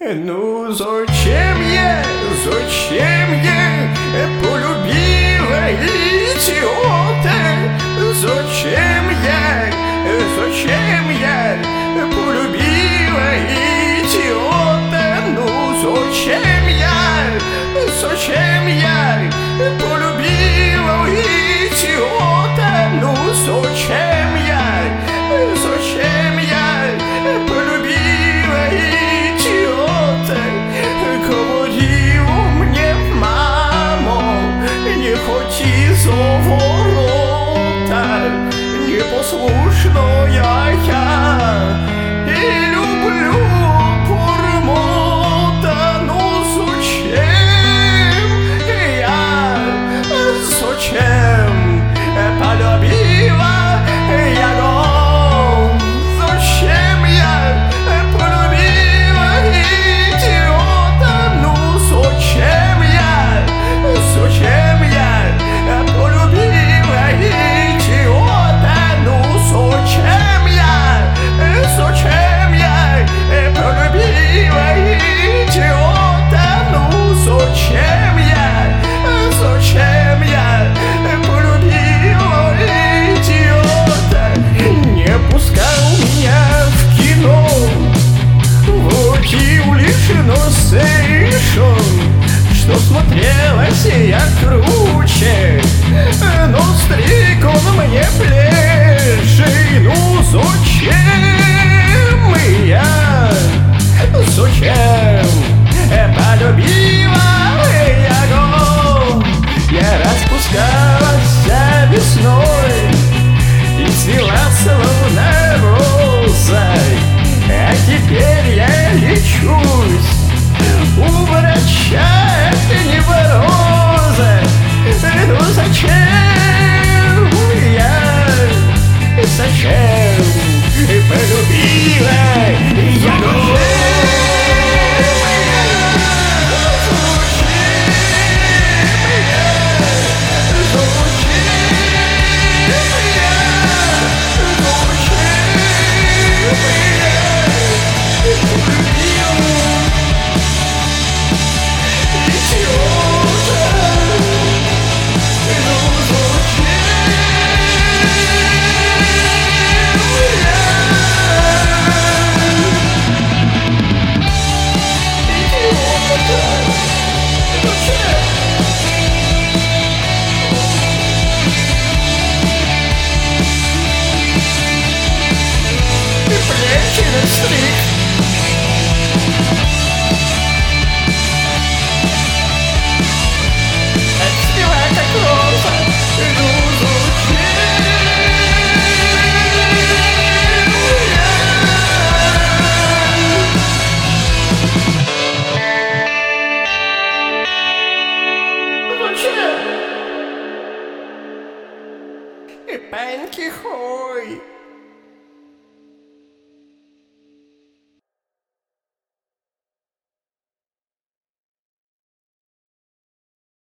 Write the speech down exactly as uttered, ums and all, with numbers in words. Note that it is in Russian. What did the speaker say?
Ну зачем я, зачем я полюбила идиота? Зачем я, зачем я полюбила идиота? Ну зачем я, зачем я полюбила идиота? Ну зачем я, зачем я полюбила идиота? Говорила мне мама, не ходи за ворота, непослушная я и люблю пормота. Ну зачем я, зачем полюбила его? Зачем я полюбила идиота? Ну зачем я, зачем я полюбила идиота? Ну зачем я, зачем я полюбила идиота? Ну зачем я, зачем я полюбила идиота? Не пускал меня в кино, водил лишь носейшон, что смотрелась я круче, но стриг он мне плечи. Ну зачем?